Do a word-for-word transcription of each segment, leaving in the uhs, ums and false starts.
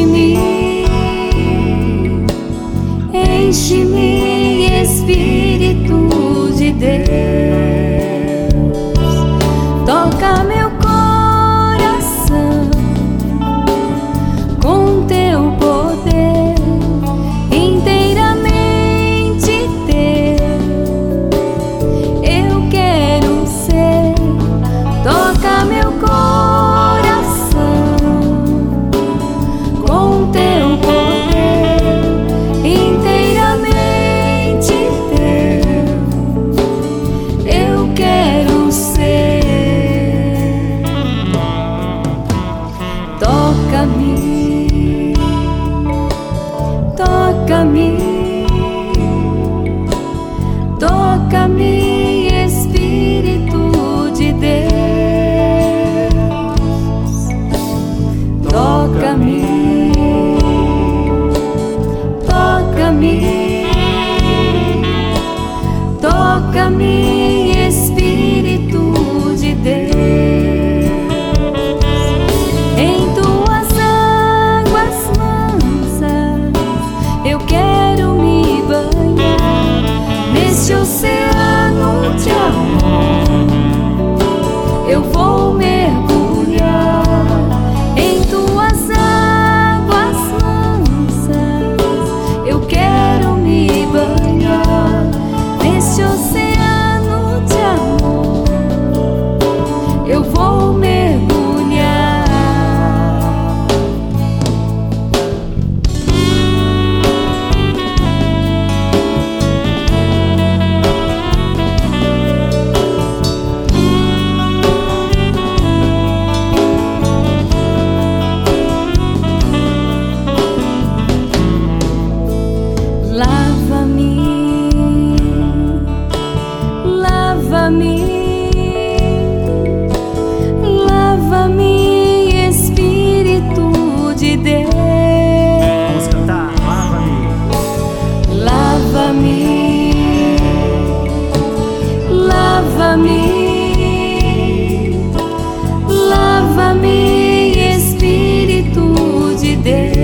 Enche-me, enche-me, Espírito de Deus, toca meu coração com teu poder, inteiramente teu. Eu quero ser, toca meu coração com teu poder, inteiramente teu. Eu quero ser. Toca-me, toca-me, toca-me, Espírito de Deus, toca-me, toca-me, toca-me, Espírito de Deus. Em tuas águas mansas eu quero me banhar, neste oceano de amor eu vou mergulhar. Em tuas águas mansas eu quero me banhar, neste oceano de amor eu vou mergulhar. Lava-me, lava-me, lava-me, Espírito de Deus. Vamos cantar, lava-me. Lava-me, lava-me, lava-me, Espírito de Deus.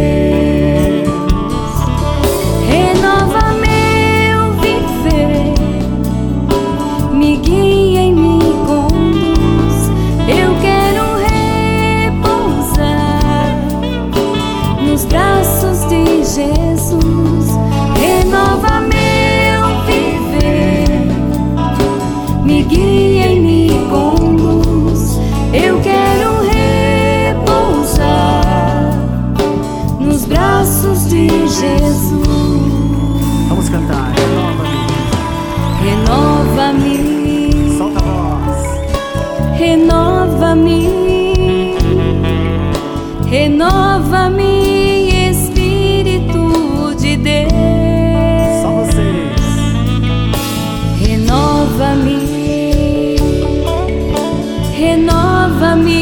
Renova meu viver, me guia e me conduz. Eu quero repousar nos braços de Jesus. Renova meu viver, me guia e me conduz. Eu quero repousar nos braços de Jesus. Vamos cantar, renova-me. Renova-me, Solta a voz. renova-me, renova-me, Espírito de Deus. Só vocês. Renova-me, renova-me,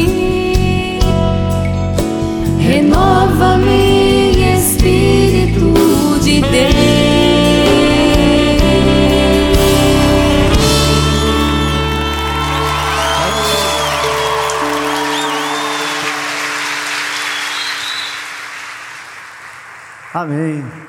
renova-me, Espírito de Deus. Amém.